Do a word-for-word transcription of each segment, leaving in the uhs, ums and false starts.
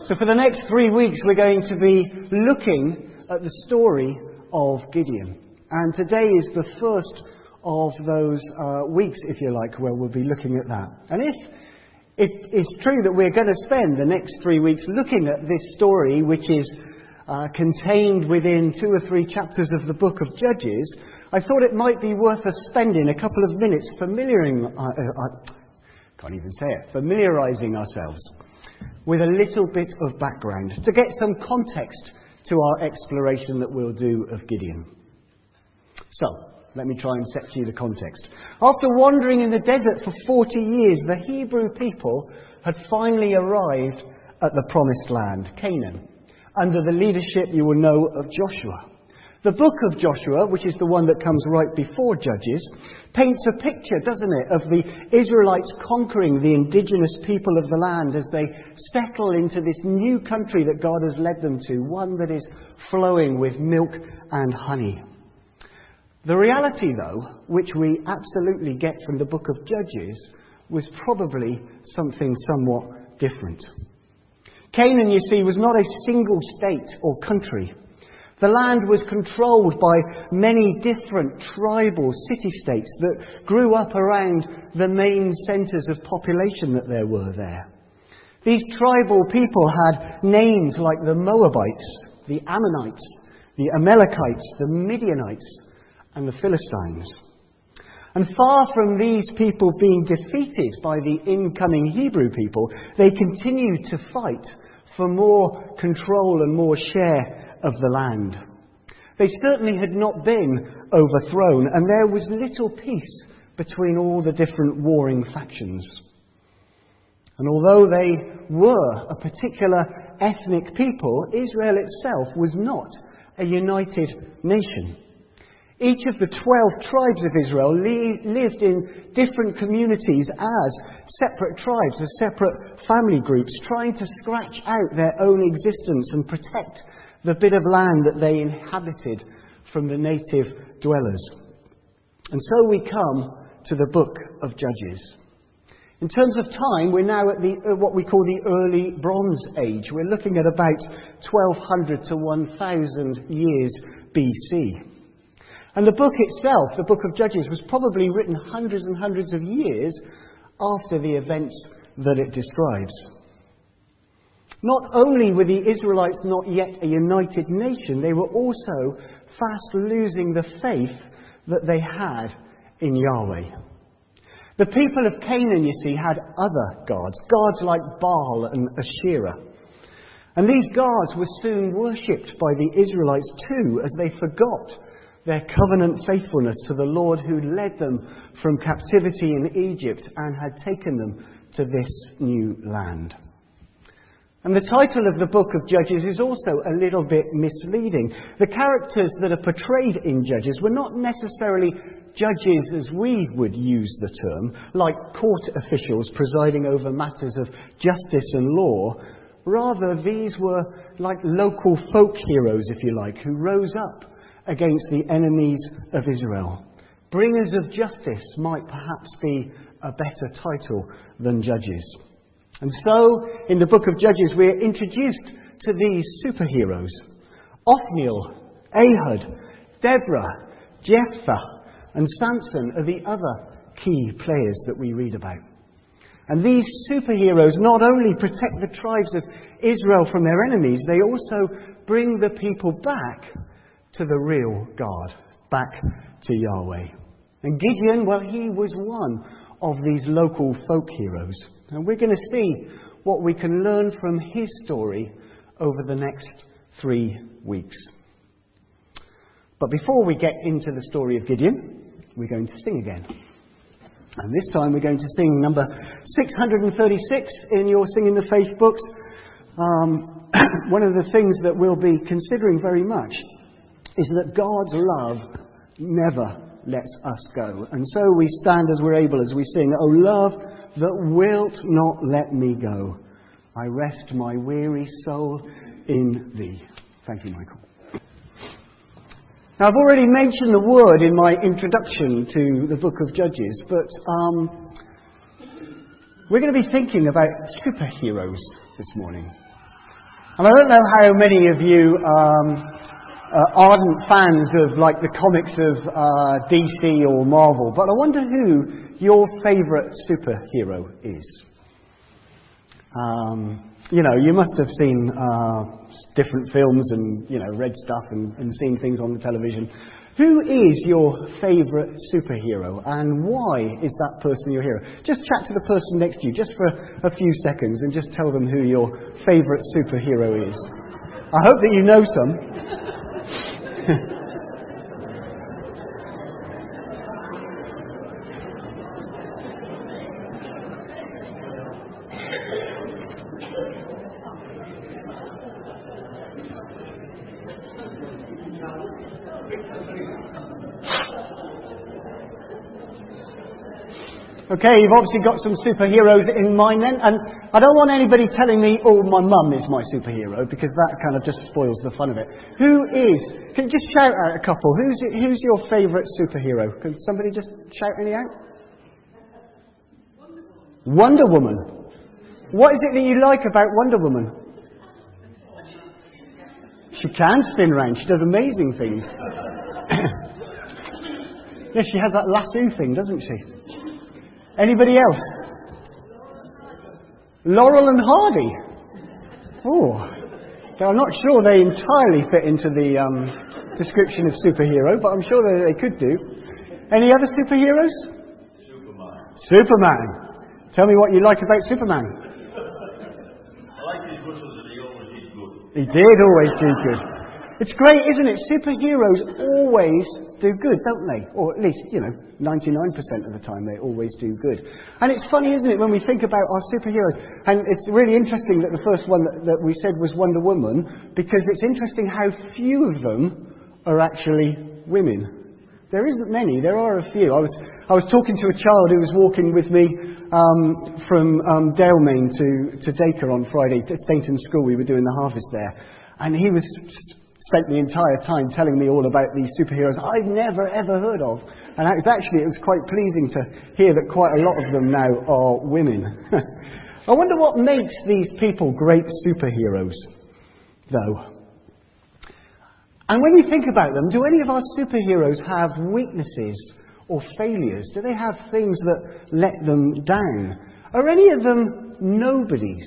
So for the next three weeks we're going to be looking at the story of Gideon. And today is the first of those uh, weeks, if you like, where we'll be looking at that. And if it is true that we're going to spend the next three weeks looking at this story, which is uh, contained within two or three chapters of the book of Judges, I thought it might be worth us spending a couple of minutes familiaring, uh, uh, can't even say it, familiarising ourselves with a little bit of background to get some context to our exploration that we'll do of Gideon. So, let me try and set to you the context. After wandering in the desert for forty years, the Hebrew people had finally arrived at the promised land, Canaan, under the leadership, you will know, of Joshua. The book of Joshua, which is the one that comes right before Judges, paints a picture, doesn't it, of the Israelites conquering the indigenous people of the land as they settle into this new country that God has led them to, one that is flowing with milk and honey. The reality, though, which we absolutely get from the book of Judges, was probably something somewhat different. Canaan, you see, was not a single state or country. The land was controlled by many different tribal city-states that grew up around the main centres of population that there were there. These tribal people had names like the Moabites, the Ammonites, the Amalekites, the Midianites, and the Philistines. And far from these people being defeated by the incoming Hebrew people, they continued to fight for more control and more share of the land. They certainly had not been overthrown, and there was little peace between all the different warring factions. And although they were a particular ethnic people, Israel itself was not a united nation. Each of the twelve tribes of Israel lived in different communities as separate tribes, as separate family groups, trying to scratch out their own existence and protect the bit of land that they inhabited from the native dwellers. And so we come to the book of Judges. In terms of time, we're now at the uh, what we call the early Bronze Age. We're looking at about twelve hundred to one thousand years B C. And the book itself, the book of Judges, was probably written hundreds and hundreds of years after the events that it describes. Not only were the Israelites not yet a united nation, they were also fast losing the faith that they had in Yahweh. The people of Canaan, you see, had other gods, gods like Baal and Asherah. And these gods were soon worshipped by the Israelites too, as they forgot their covenant faithfulness to the Lord who led them from captivity in Egypt and had taken them to this new land. And the title of the book of Judges is also a little bit misleading. The characters that are portrayed in Judges were not necessarily judges as we would use the term, like court officials presiding over matters of justice and law. Rather, these were like local folk heroes, if you like, who rose up against the enemies of Israel. Bringers of justice might perhaps be a better title than judges. And so, in the book of Judges, we are introduced to these superheroes. Othniel, Ehud, Deborah, Jephthah, and Samson are the other key players that we read about. And these superheroes not only protect the tribes of Israel from their enemies, they also bring the people back to the real God, back to Yahweh. And Gideon, well, he was one of these local folk heroes. And we're going to see what we can learn from his story over the next three weeks. But before we get into the story of Gideon, we're going to sing again. And this time we're going to sing number six hundred thirty-six in your Singing the Faith books. Um, one of the things that we'll be considering very much is that God's love never lets us go. And so we stand as we're able as we sing, "O love that wilt not let me go, I rest my weary soul in thee." Thank you, Michael. Now, I've already mentioned the word in my introduction to the book of Judges, but um, we're going to be thinking about superheroes this morning. And I don't know how many of you um, uh, ardent fans of like the comics of uh, D C or Marvel, but I wonder who your favourite superhero is. Um, you know, you must have seen uh, different films and, you know, read stuff and, and seen things on the television. Who is your favourite superhero, and why is that person your hero? Just chat to the person next to you just for a few seconds and just tell them who your favourite superhero is. I hope that you know some. Okay, you've obviously got some superheroes in mind then, and I don't want anybody telling me, oh, my mum is my superhero, because that kind of just spoils the fun of it. Who is? Can you just shout out a couple? Who's who's your favourite superhero? Can somebody just shout any out? Wonder Woman. What is it that you like about Wonder Woman? She can spin round. She does amazing things. Yes, she has that lasso thing, doesn't she? Anybody else? Laurel and Hardy. Oh, I'm not sure they entirely fit into the um, description of superhero, but I'm sure they, they could do. Any other superheroes? Superman. Superman. Tell me what you like about Superman. I like his muscles and he always did good. He did always do good. It's great, isn't it? Superheroes always do good, don't they? Or at least, you know, ninety-nine percent of the time they always do good. And it's funny, isn't it, when we think about our superheroes. And it's really interesting that the first one that, that we said was Wonder Woman, because it's interesting how few of them are actually women. There isn't many, there are a few. I was I was talking to a child who was walking with me um, from um, Dalemain to, to Dacre on Friday, to Stainton School. We were doing the harvest there. And he was spent the entire time telling me all about these superheroes I've never ever heard of. And it was actually, it was quite pleasing to hear that quite a lot of them now are women. I wonder what makes these people great superheroes, though. And when you think about them, do any of our superheroes have weaknesses or failures? Do they have things that let them down? Are any of them nobodies?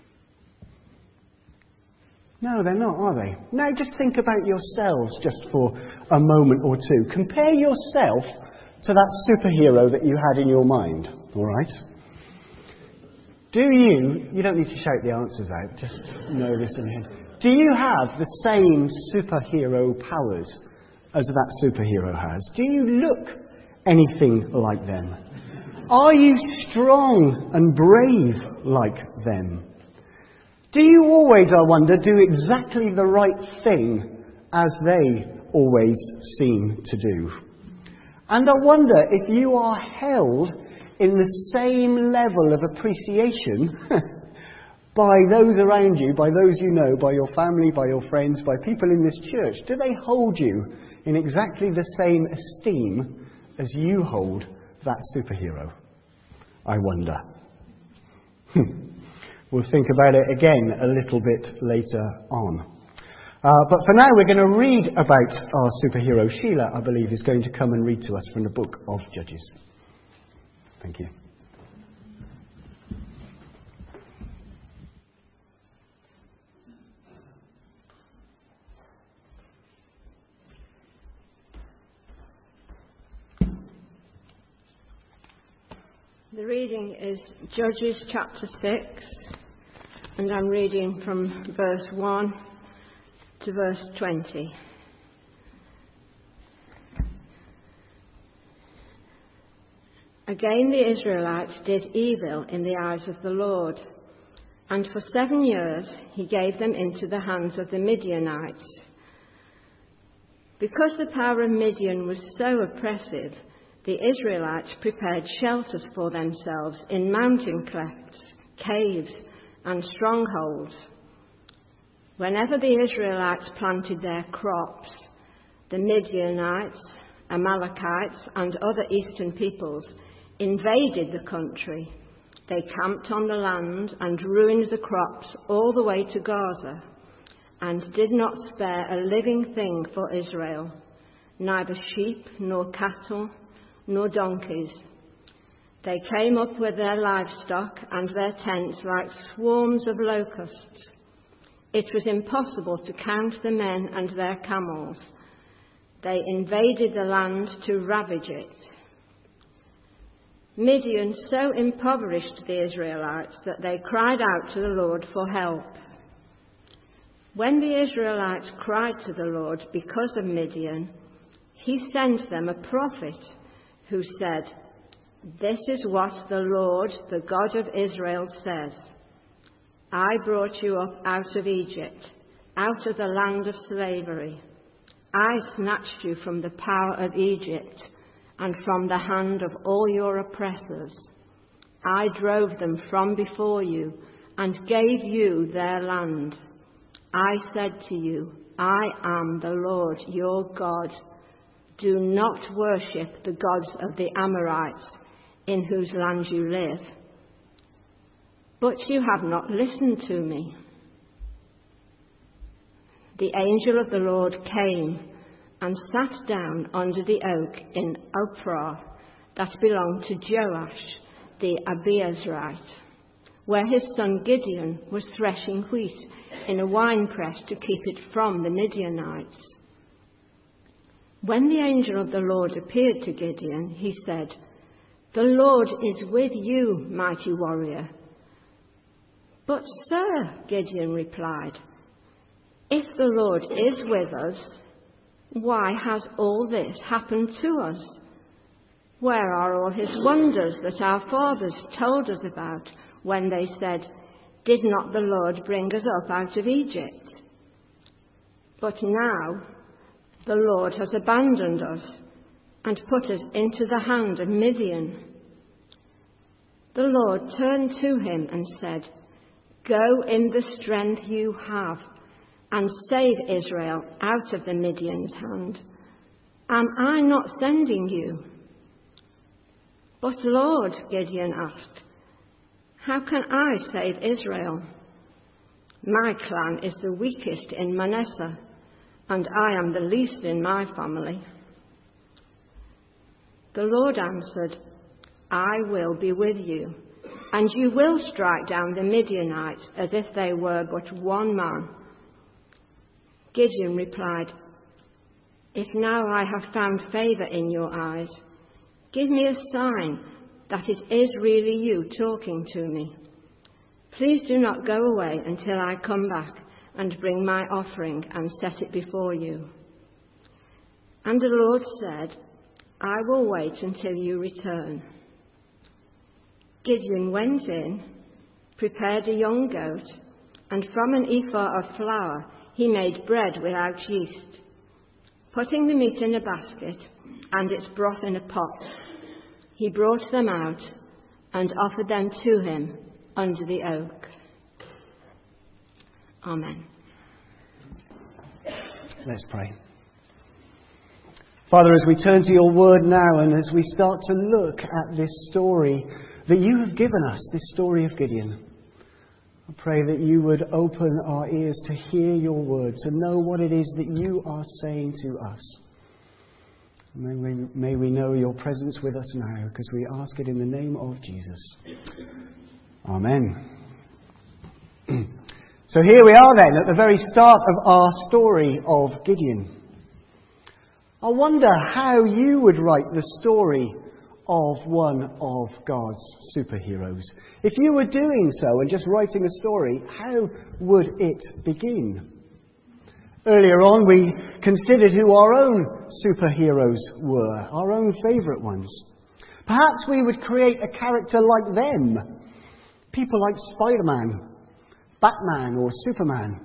No, they're not, are they? Now just think about yourselves just for a moment or two. Compare yourself to that superhero that you had in your mind, all right? Do you, you don't need to shout the answers out, just know this in your head. Do you have the same superhero powers as that superhero has? Do you look anything like them? Are you strong and brave like them? Do you always, I wonder, do exactly the right thing as they always seem to do? And I wonder if you are held in the same level of appreciation by those around you, by those you know, by your family, by your friends, by people in this church. Do they hold you in exactly the same esteem as you hold that superhero? I wonder. We'll think about it again a little bit later on. Uh, but for now, we're going to read about our superhero. Sheila, I believe, is going to come and read to us from the book of Judges. Thank you. The reading is Judges chapter six, and I'm reading from verse one to verse twenty. Again the Israelites did evil in the eyes of the Lord, and for seven years he gave them into the hands of the Midianites. Because the power of Midian was so oppressive, the Israelites prepared shelters for themselves in mountain clefts, caves, and strongholds. Whenever the Israelites planted their crops, the Midianites, Amalekites, and other eastern peoples invaded the country, They camped on the land and ruined the crops all the way to Gaza, and did not spare a living thing for Israel, neither sheep nor cattle nor donkeys. They came up with their livestock and their tents like swarms of locusts. It was impossible to count the men and their camels. They invaded the land to ravage it. Midian so impoverished the Israelites that they cried out to the Lord for help. When the Israelites cried to the Lord because of Midian, he sent them a prophet who said, "This is what the Lord, the God of Israel, says. I brought you up out of Egypt, out of the land of slavery. I snatched you from the power of Egypt and from the hand of all your oppressors. I drove them from before you and gave you their land. I said to you, I am the Lord your God. Do not worship the gods of the Amorites, in whose land you live. But you have not listened to me." The angel of the Lord came and sat down under the oak in Ophrah that belonged to Joash the Abiezrite, where his son Gideon was threshing wheat in a winepress to keep it from the Midianites. When the angel of the Lord appeared to Gideon, he said, "The Lord is with you, mighty warrior." "But, sir," Gideon replied, "if the Lord is with us, why has all this happened to us? Where are all his wonders that our fathers told us about when they said, 'Did not the Lord bring us up out of Egypt?' But now the Lord has abandoned us and put us into the hand of Midian." The Lord turned to him and said, "Go in the strength you have and save Israel out of the Midian's hand. Am I not sending you?" "But Lord," Gideon asked, "how can I save Israel? My clan is the weakest in Manasseh, and I am the least in my family." The Lord answered, "I will be with you, and you will strike down the Midianites as if they were but one man." Gideon replied, "If now I have found favour in your eyes, give me a sign that it is really you talking to me. Please do not go away until I come back and bring my offering and set it before you." And the Lord said, "I will wait until you return." Gideon went in, prepared a young goat, and from an ephah of flour he made bread without yeast. Putting the meat in a basket and its broth in a pot, he brought them out and offered them to him under the oak. Amen. Let's pray. Father, as we turn to your word now and as we start to look at this story that you have given us, this story of Gideon, I pray that you would open our ears to hear your word, to know what it is that you are saying to us. May we, may we know your presence with us now, because we ask it in the name of Jesus. Amen. So here we are then, at the very start of our story of Gideon. I wonder how you would write the story of one of God's superheroes. If you were doing so and just writing a story, how would it begin? Earlier on, we considered who our own superheroes were, our own favourite ones. Perhaps we would create a character like them. People like Spider-Man, Batman or Superman,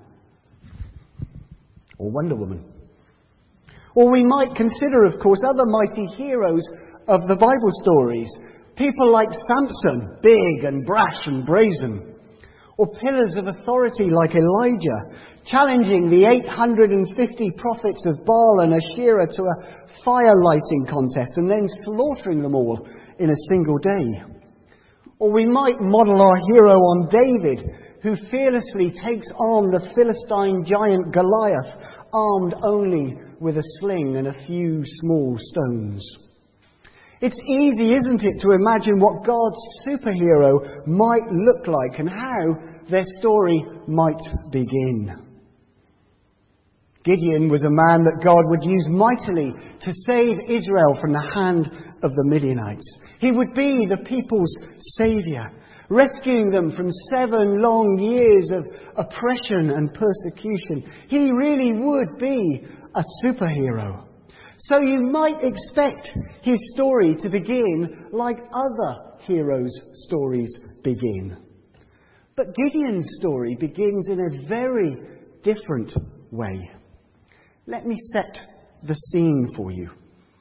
or Wonder Woman. Or we might consider, of course, other mighty heroes of the Bible stories. People like Samson, big and brash and brazen. Or pillars of authority like Elijah, challenging the eight hundred fifty prophets of Baal and Asherah to a fire lighting contest and then slaughtering them all in a single day. Or we might model our hero on David, who fearlessly takes on the Philistine giant Goliath, armed only with a sling and a few small stones. It's easy, isn't it, to imagine what God's superhero might look like and how their story might begin. Gideon was a man that God would use mightily to save Israel from the hand of the Midianites. He would be the people's saviour, rescuing them from seven long years of oppression and persecution. He really would be a superhero. So you might expect his story to begin like other heroes' stories begin. But Gideon's story begins in a very different way. Let me set the scene for you.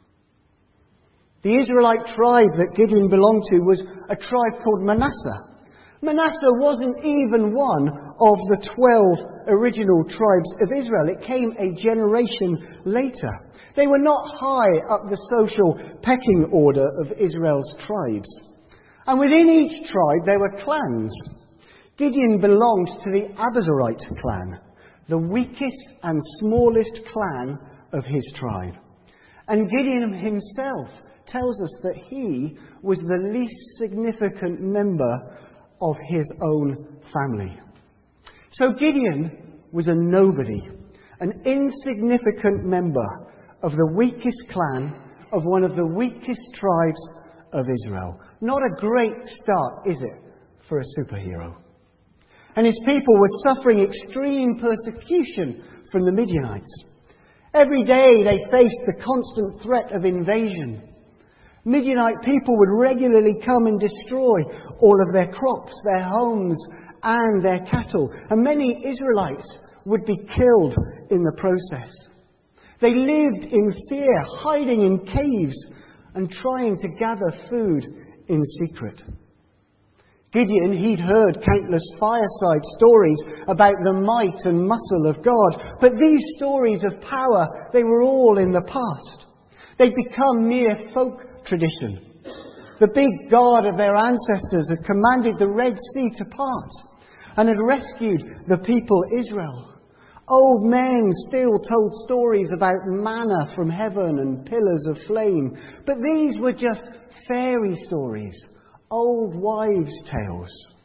The Israelite tribe that Gideon belonged to was a tribe called Manasseh. Manasseh wasn't even one of the twelve original tribes of Israel. It came a generation later. They were not high up the social pecking order of Israel's tribes. And within each tribe there were clans. Gideon belonged to the Abiezrite clan, the weakest and smallest clan of his tribe. And Gideon himself tells us that he was the least significant member of his own family. So Gideon was a nobody, an insignificant member of the weakest clan of one of the weakest tribes of Israel. Not a great start, is it, for a superhero? And his people were suffering extreme persecution from the Midianites. Every day they faced the constant threat of invasion. Midianite people would regularly come and destroy all of their crops, their homes, and their cattle. And many Israelites would be killed in the process. They lived in fear, hiding in caves and trying to gather food in secret. Gideon, he'd heard countless fireside stories about the might and muscle of God. But these stories of power, they were all in the past. They'd become mere folk tradition. The big God of their ancestors had commanded the Red Sea to part and had rescued the people Israel. Old men still told stories about manna from heaven and pillars of flame. But these were just fairy stories, old wives' tales.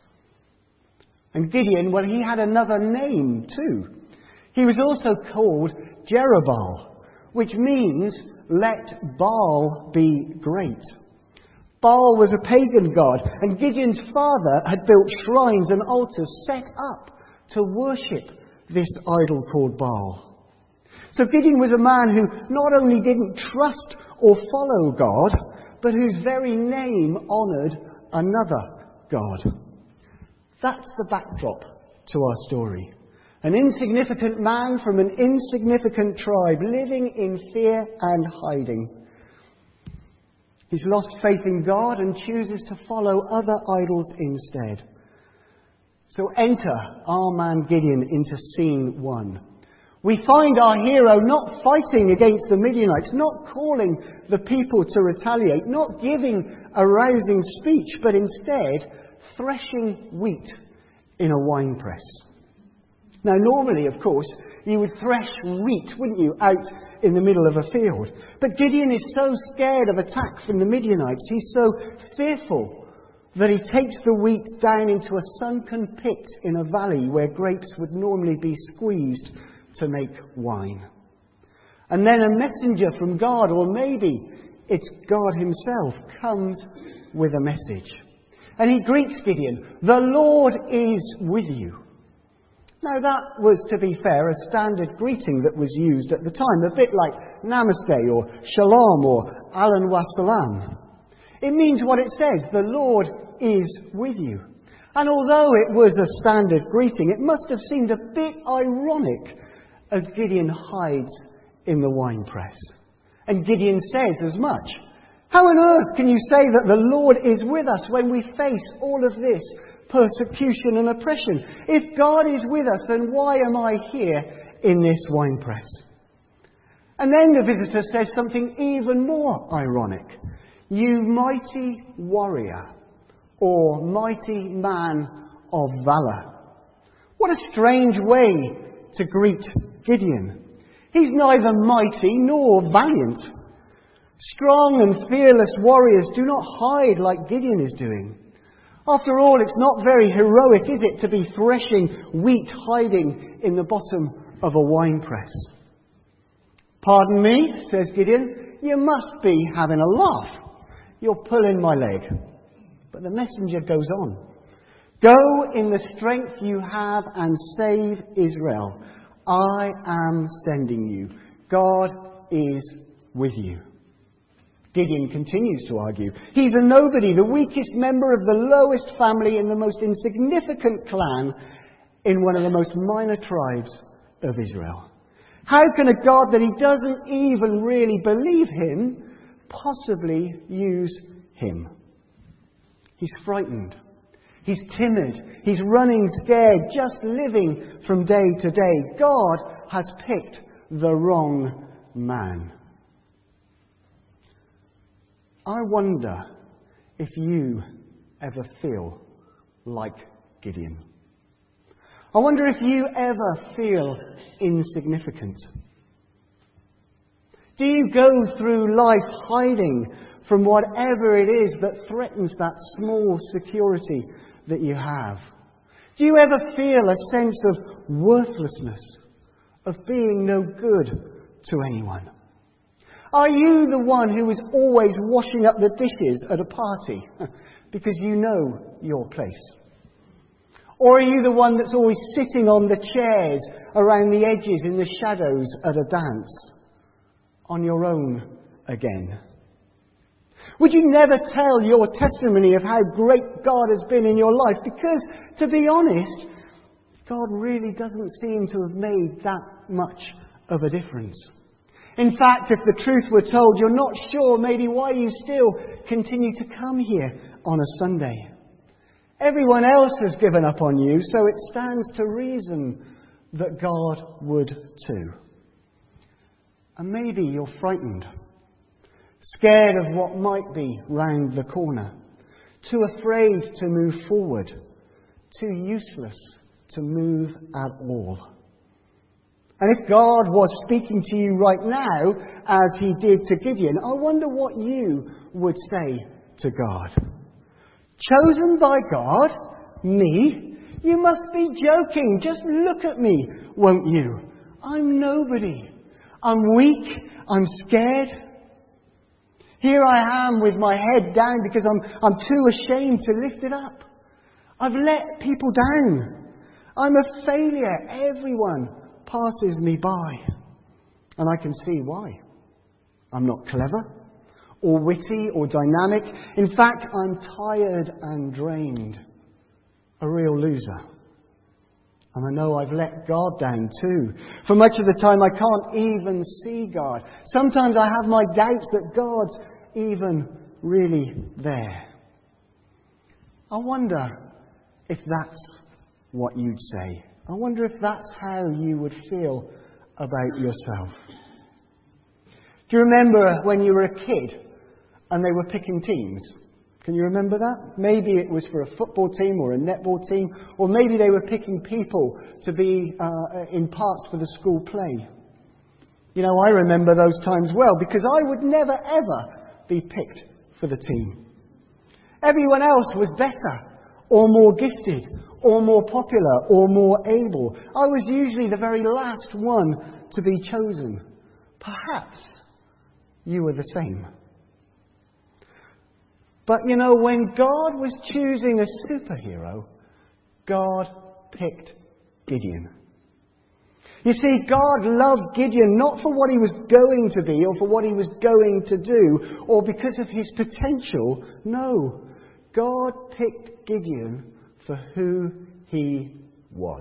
And Gideon, well, he had another name too. He was also called Jerubbaal, which means let Baal be great. Baal was a pagan god, and Gideon's father had built shrines and altars set up to worship this idol called Baal. So Gideon was a man who not only didn't trust or follow God, but whose very name honoured another god. That's the backdrop to our story. An insignificant man from an insignificant tribe living in fear and hiding. He's lost faith in God and chooses to follow other idols instead. So enter our man Gideon into scene one. We find our hero not fighting against the Midianites, not calling the people to retaliate, not giving a rousing speech, but instead threshing wheat in a winepress. Now, normally, of course, you would thresh wheat, wouldn't you, out in the middle of a field. But Gideon is so scared of attack from the Midianites, he's so fearful that he takes the wheat down into a sunken pit in a valley where grapes would normally be squeezed to make wine. And then a messenger from God, or maybe it's God himself, comes with a message. And he greets Gideon, "The Lord is with you." Now that was, to be fair, a standard greeting that was used at the time, a bit like Namaste or Shalom or Alan Wassalam. It means what it says, the Lord is with you. And although it was a standard greeting, it must have seemed a bit ironic as Gideon hides in the winepress. And Gideon says as much. How on earth can you say that the Lord is with us when we face all of this persecution and oppression? If God is with us, then why am I here in this winepress? And then the visitor says something even more ironic. You mighty warrior, or mighty man of valour. What a strange way to greet Gideon. He's neither mighty nor valiant. Strong and fearless warriors do not hide like Gideon is doing. After all, it's not very heroic, is it, to be threshing wheat hiding in the bottom of a winepress? Pardon me, says Gideon, you must be having a laugh. You're pulling my leg. But the messenger goes on. Go in the strength you have and save Israel. I am sending you. God is with you. Gideon continues to argue. He's a nobody, the weakest member of the lowest family in the most insignificant clan in one of the most minor tribes of Israel. How can a God that he doesn't even really believe in possibly use him? He's frightened. He's timid. He's running scared, just living from day to day. God has picked the wrong man. I wonder if you ever feel like Gideon. I wonder if you ever feel insignificant. Do you go through life hiding from whatever it is that threatens that small security that you have? Do you ever feel a sense of worthlessness, of being no good to anyone? Are you the one who is always washing up the dishes at a party because you know your place? Or are you the one that's always sitting on the chairs around the edges in the shadows at a dance, on your own again? Would you never tell your testimony of how great God has been in your life? Because, to be honest, God really doesn't seem to have made that much of a difference. In fact, if the truth were told, you're not sure maybe why you still continue to come here on a Sunday. Everyone else has given up on you, so it stands to reason that God would too. And maybe you're frightened, scared of what might be round the corner, too afraid to move forward, too useless to move at all. And if God was speaking to you right now, as he did to Gideon, I wonder what you would say to God. Chosen by God? Me? You must be joking. Just look at me, won't you? I'm nobody. I'm weak. I'm scared. Here I am with my head down because I'm, I'm too ashamed to lift it up. I've let people down. I'm a failure. Everyone passes me by. And I can see why. I'm not clever or witty or dynamic. In fact, I'm tired and drained. A real loser. And I know I've let God down too. For much of the time I can't even see God. Sometimes I have my doubts that God's even really there. I wonder if that's what you'd say. I wonder if that's how you would feel about yourself. Do you remember when you were a kid and they were picking teams? Can you remember that? Maybe it was for a football team or a netball team, or maybe they were picking people to be uh, in parts for the school play. You know, I remember those times well because I would never ever be picked for the team. Everyone else was better, or more gifted, or more popular, or more able. I was usually the very last one to be chosen. Perhaps you were the same. But you know, when God was choosing a superhero, God picked Gideon. You see, God loved Gideon not for what he was going to be or for what he was going to do or because of his potential. No, God picked Gideon for who he was.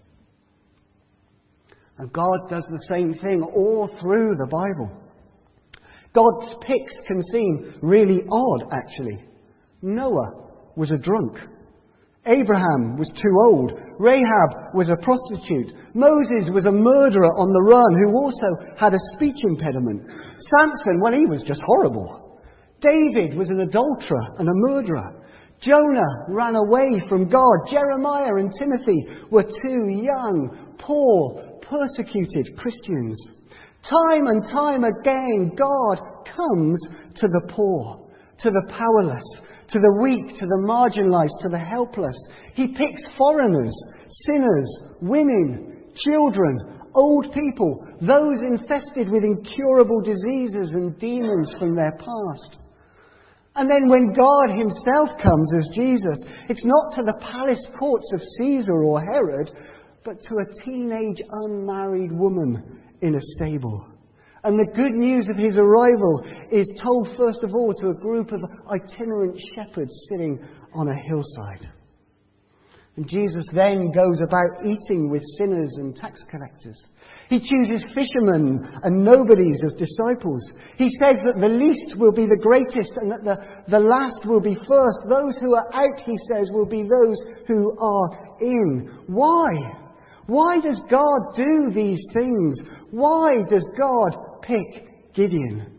And God does the same thing all through the Bible. God's picks can seem really odd, actually. Noah was a drunk. Abraham was too old. Rahab was a prostitute. Moses was a murderer on the run who also had a speech impediment. Samson, well, he was just horrible. David was an adulterer and a murderer. Jonah ran away from God. Jeremiah and Timothy were two young, poor, persecuted Christians. Time and time again, God comes to the poor, to the powerless, to the weak, to the marginalized, to the helpless. He picks foreigners, sinners, women, children, old people, those infested with incurable diseases and demons from their past. And then when God himself comes as Jesus, it's not to the palace courts of Caesar or Herod, but to a teenage unmarried woman in a stable. And the good news of his arrival is told first of all to a group of itinerant shepherds sitting on a hillside. And Jesus then goes about eating with sinners and tax collectors. He chooses fishermen and nobodies as disciples. He says that the least will be the greatest and that the, the last will be first. Those who are out, he says, will be those who are in. Why? Why does God do these things? Why does God pick Gideon?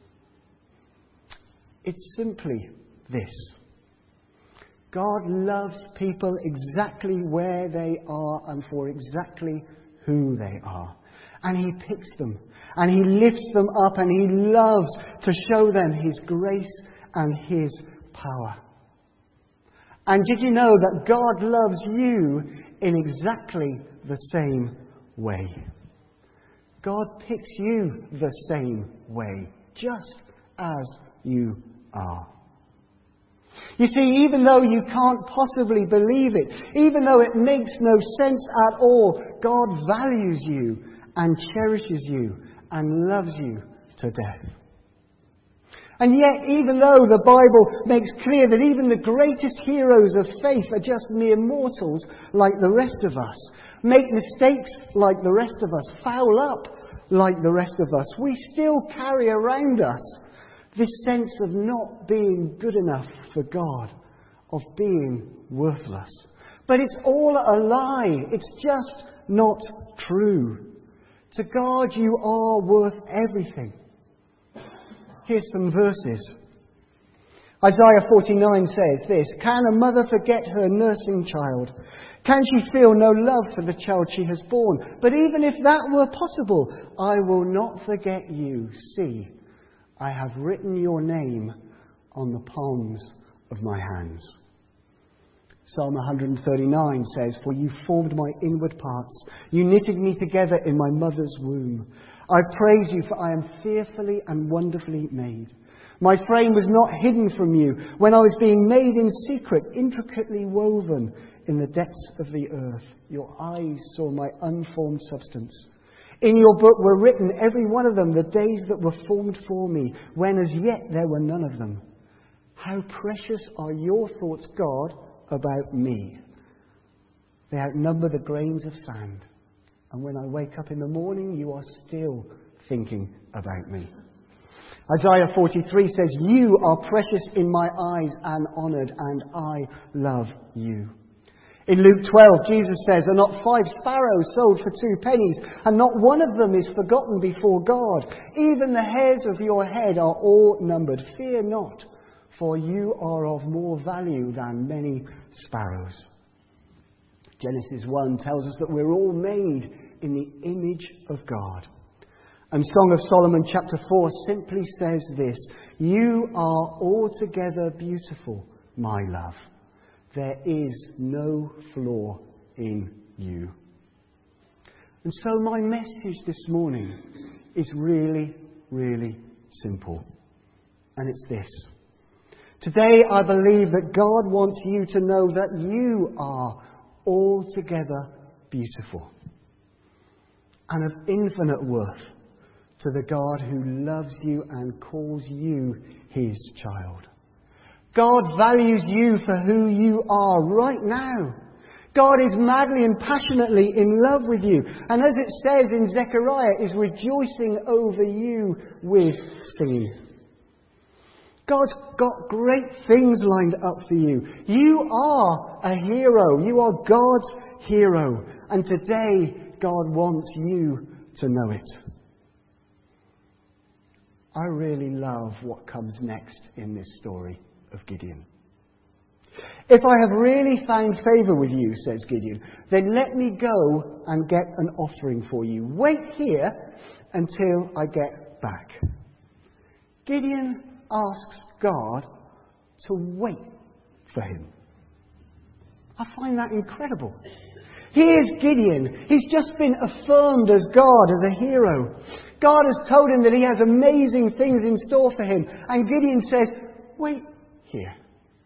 It's simply this. God loves people exactly where they are and for exactly who they are. And he picks them, and he lifts them up, and he loves to show them his grace and his power. And did you know that God loves you in exactly the same way? God picks you the same way, just as you are. You see, even though you can't possibly believe it, even though it makes no sense at all, God values you and cherishes you and loves you to death. And yet, even though the Bible makes clear that even the greatest heroes of faith are just mere mortals like the rest of us, make mistakes like the rest of us, foul up like the rest of us, we still carry around us this sense of not being good enough for God, of being worthless. But it's all a lie. It's just not true. To God, you are worth everything. Here's some verses. Isaiah forty-nine says this, "Can a mother forget her nursing child? Can she feel no love for the child she has borne? But even if that were possible, I will not forget you. See, I have written your name on the palms of my hands." Psalm one thirty-nine says, "For you formed my inward parts. You knitted me together in my mother's womb. I praise you, for I am fearfully and wonderfully made. My frame was not hidden from you when I was being made in secret, intricately woven in the depths of the earth. Your eyes saw my unformed substance. In your book were written, every one of them, the days that were formed for me, when as yet there were none of them. How precious are your thoughts, God, about me. They outnumber the grains of sand. And when I wake up in the morning, you are still thinking about me." Isaiah forty-three says, "You are precious in my eyes and honoured, and I love you." In Luke twelve, Jesus says, "Are not five sparrows sold for two pennies, and not one of them is forgotten before God? Even the hairs of your head are all numbered. Fear not, for you are of more value than many sparrows." Genesis one tells us that we're all made in the image of God. And Song of Solomon chapter four simply says this, "You are altogether beautiful, my love. There is no flaw in you." And so my message this morning is really, really simple. And it's this. Today I believe that God wants you to know that you are altogether beautiful and of infinite worth to the God who loves you and calls you his child. God values you for who you are right now. God is madly and passionately in love with you. And as it says in Zechariah, is rejoicing over you with singing. God's got great things lined up for you. You are a hero. You are God's hero. And today, God wants you to know it. I really love what comes next in this story of Gideon. If I have really found favour with you, says Gideon, then let me go and get an offering for you. Wait here until I get back. Gideon asks God to wait for him. I find that incredible. Here's Gideon. He's just been affirmed as God, as a hero. God has told him that he has amazing things in store for him. And Gideon says, wait here.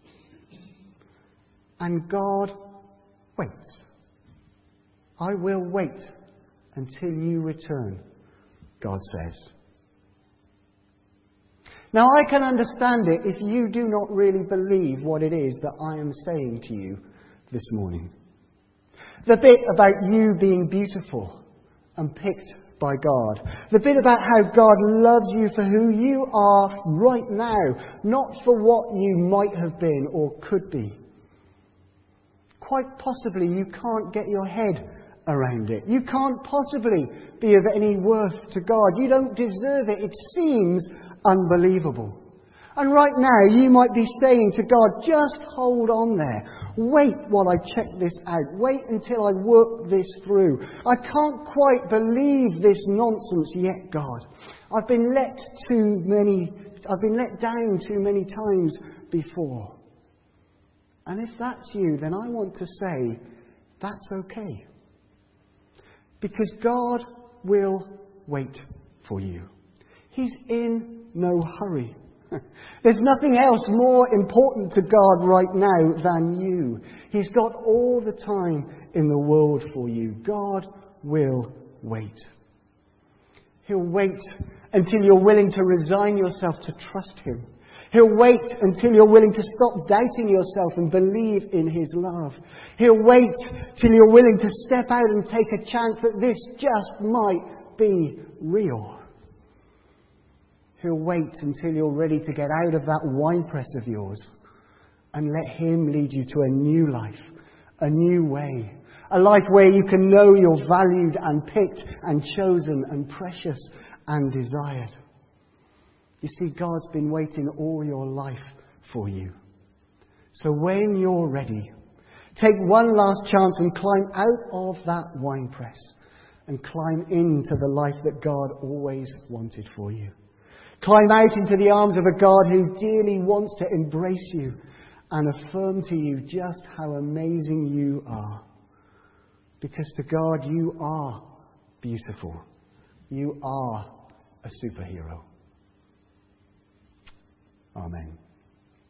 And God waits. I will wait until you return, God says. Now I can understand it if you do not really believe what it is that I am saying to you this morning. The bit about you being beautiful and picked by God. The bit about how God loves you for who you are right now, not for what you might have been or could be. Quite possibly you can't get your head around it. You can't possibly be of any worth to God. You don't deserve it. It seems unbelievable. And right now you might be saying to God, just hold on there. Wait while I check this out. Wait until I work this through. I can't quite believe this nonsense yet, God. I've been let too many, I've been let down too many times before. And if that's you, then I want to say, that's okay. Because God will wait for you. He's in no hurry. There's nothing else more important to God right now than you. He's got all the time in the world for you. God will wait. He'll wait until you're willing to resign yourself to trust Him. He'll wait until you're willing to stop doubting yourself and believe in His love. He'll wait till you're willing to step out and take a chance that this just might be real. He'll wait until you're ready to get out of that winepress of yours and let Him lead you to a new life, a new way. A life where you can know you're valued and picked and chosen and precious and desired. You see, God's been waiting all your life for you. So when you're ready, take one last chance and climb out of that winepress and climb into the life that God always wanted for you. Climb out into the arms of a God who dearly wants to embrace you and affirm to you just how amazing you are. Because to God, you are beautiful. You are a superhero. Amen.